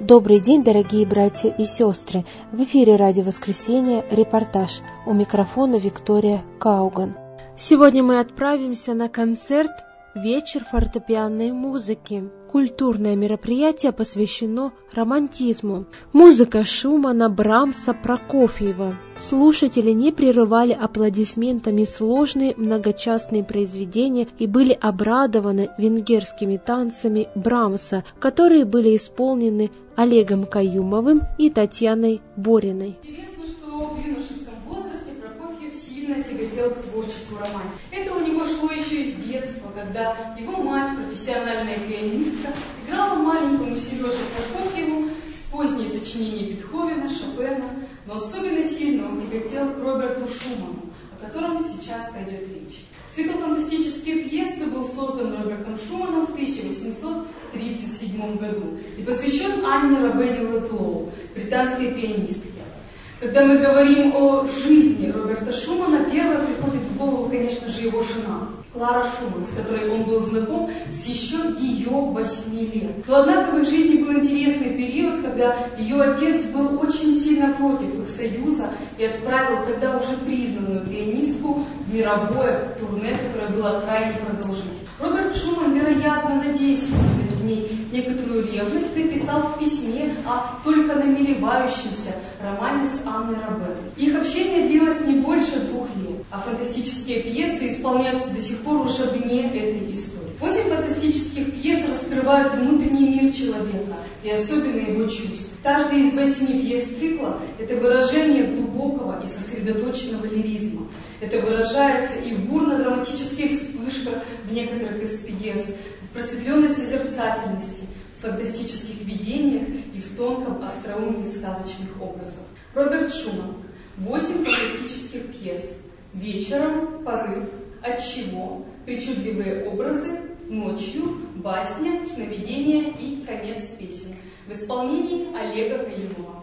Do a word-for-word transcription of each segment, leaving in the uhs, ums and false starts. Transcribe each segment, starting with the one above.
Добрый день, дорогие братья и сестры! В эфире «Радио Воскресенье», репортаж. У микрофона Виктория Кауган. Сегодня мы отправимся на концерт «Вечер фортепианной музыки». Культурное мероприятие посвящено романтизму. Музыка Шумана, Брамса, Прокофьева. Слушатели не прерывали аплодисментами сложные многочастные произведения и были обрадованы венгерскими танцами Брамса, которые были исполнены Олегом Каюмовым и Татьяной Бориной. Интересно, что в юношеском возрасте Прокофьев сильно тяготел к творчеству романтики. Это у него шло еще из детства, когда его мать, профессиональная пианистка, играла маленькому Сереже Прокофьеву с поздние сочинения Бетховена, Шопена, но особенно сильно он тяготел к Роберту Шуману, о котором сейчас пойдет речь. Цикл «Фантастические пьесы» был создан Робертом Шуманом в тысяча восемьсот тридцать седьмом году и посвящен Анне Роберти Лэтлоу, британской пианистке. Когда мы говорим о жизни Роберта Шумана, первое приходит в голову, конечно же, его жена, Клара Шуман, с которой он был знаком с еще ее восьми лет. Но, однако, в их жизни был интересный период, когда ее отец был очень сильно против их союза и отправил тогда уже признанную пианистку в мировое турне, которое было крайне продолжительным. Роберт Шуман, вероятно, надеясь вызвать в ней некоторую ревность, написал в письме о только намеревающемся романе с Анной Роберт. Их общение длилось не больше двух лет, а фантастические пьесы исполняются до сих пор уже вне этой истории. Восемь фантастических пьес раскрывают внутренний мир человека и особенно его чувств. Каждая из восьми пьес цикла – это выражение глубокого и сосредоточенного лиризма. Это выражается и в бурно-драматических вспышках в некоторых из пьес, в просветленной созерцательности, в фантастических видениях и в тонком остроумии сказочных образов. Роберт Шуман. Восемь фантастических пьес. Вечером, порыв, отчего, причудливые образы, ночью, басня, сновидения и конец песен. В исполнении Олега Каюмова.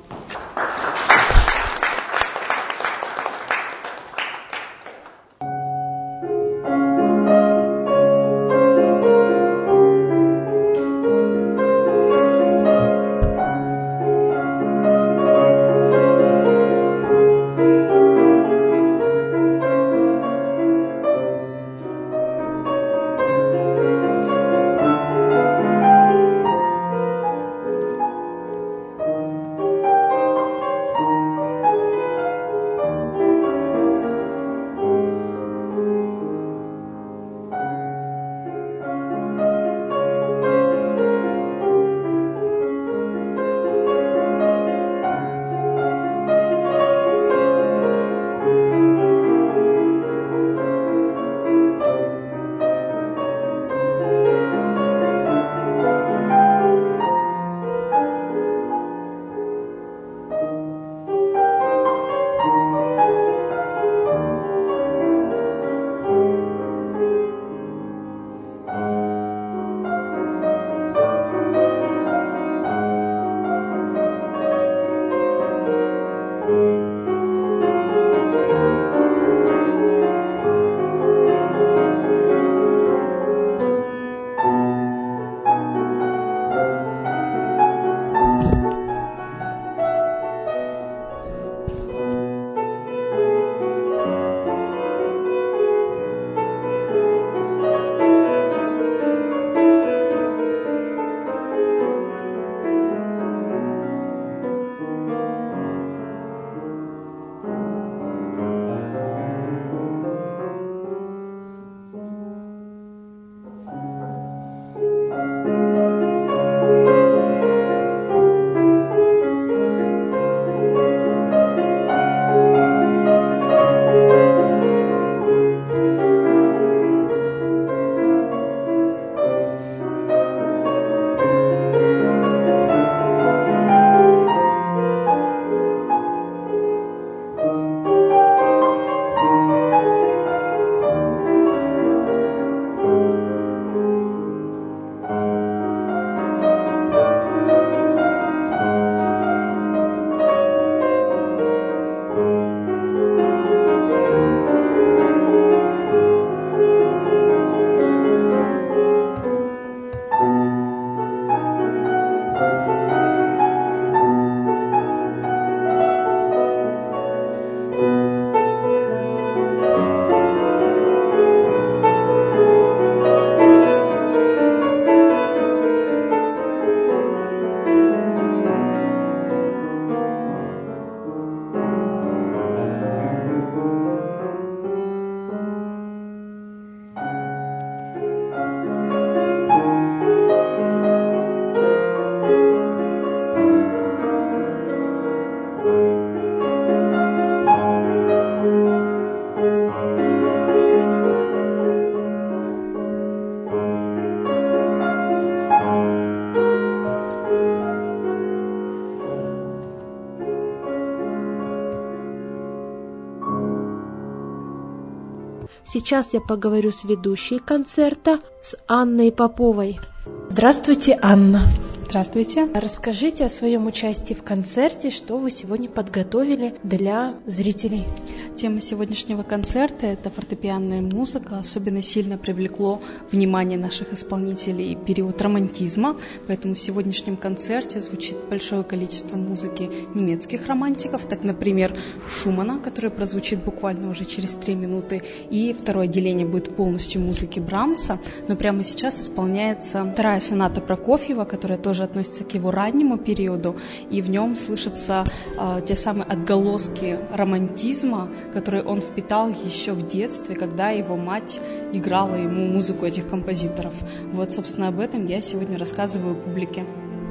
Сейчас я поговорю с ведущей концерта, с Анной Поповой. Здравствуйте, Анна. Здравствуйте. Расскажите о своем участии в концерте, что вы сегодня подготовили для зрителей. Тема сегодняшнего концерта – это фортепианная музыка. Особенно сильно привлекло внимание наших исполнителей период романтизма, поэтому в сегодняшнем концерте звучит большое количество музыки немецких романтиков, так, например, Шумана, который прозвучит буквально уже через три минуты, и второе отделение будет полностью музыки Брамса, но прямо сейчас исполняется вторая соната Прокофьева, которая тоже относится к его раннему периоду, и в нем слышатся э, те самые отголоски романтизма, которые он впитал еще в детстве, когда его мать играла ему музыку этих композиторов. Вот, собственно, об этом я сегодня рассказываю публике.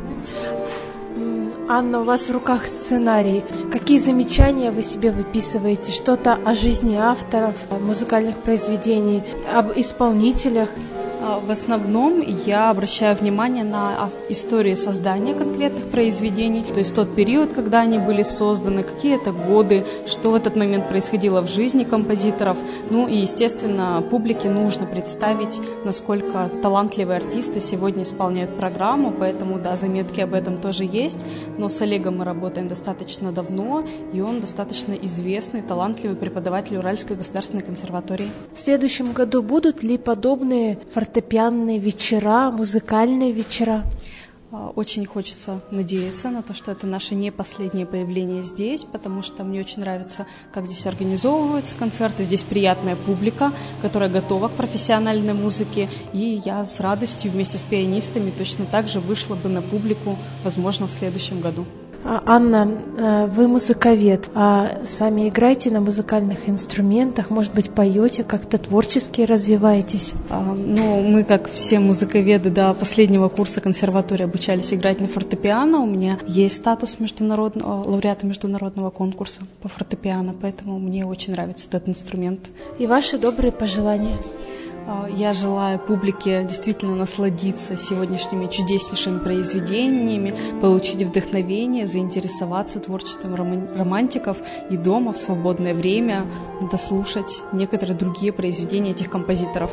Анна, у вас в руках сценарий. Какие замечания вы себе выписываете? Что-то о жизни авторов, о музыкальных произведений, об исполнителях? В основном я обращаю внимание на историю создания конкретных произведений, то есть тот период, когда они были созданы, какие это годы, что в этот момент происходило в жизни композиторов. Ну и, естественно, публике нужно представить, насколько талантливые артисты сегодня исполняют программу, поэтому, да, заметки об этом тоже есть, но с Олегом мы работаем достаточно давно, и он достаточно известный, талантливый преподаватель Уральской государственной консерватории. В следующем году будут ли подобные фортепианные фортепианные вечера, музыкальные вечера? Очень хочется надеяться на то, что это наше не последнее появление здесь, потому что мне очень нравится, как здесь организовываются концерты. Здесь приятная публика, которая готова к профессиональной музыке, и я с радостью вместе с пианистами точно так же вышла бы на публику, возможно, в следующем году. Анна, вы музыковед, а сами играете на музыкальных инструментах, может быть, поете, как-то творчески развиваетесь? Ну, мы, как все музыковеды до последнего курса консерватории, обучались играть на фортепиано. У меня есть статус международного, лауреата международного конкурса по фортепиано, поэтому мне очень нравится этот инструмент. И ваши добрые пожелания? Я желаю публике действительно насладиться сегодняшними чудеснейшими произведениями, получить вдохновение, заинтересоваться творчеством романтиков и дома в свободное время дослушать некоторые другие произведения этих композиторов.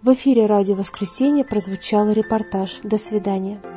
В эфире «Радио Воскресенье» прозвучал репортаж. До свидания.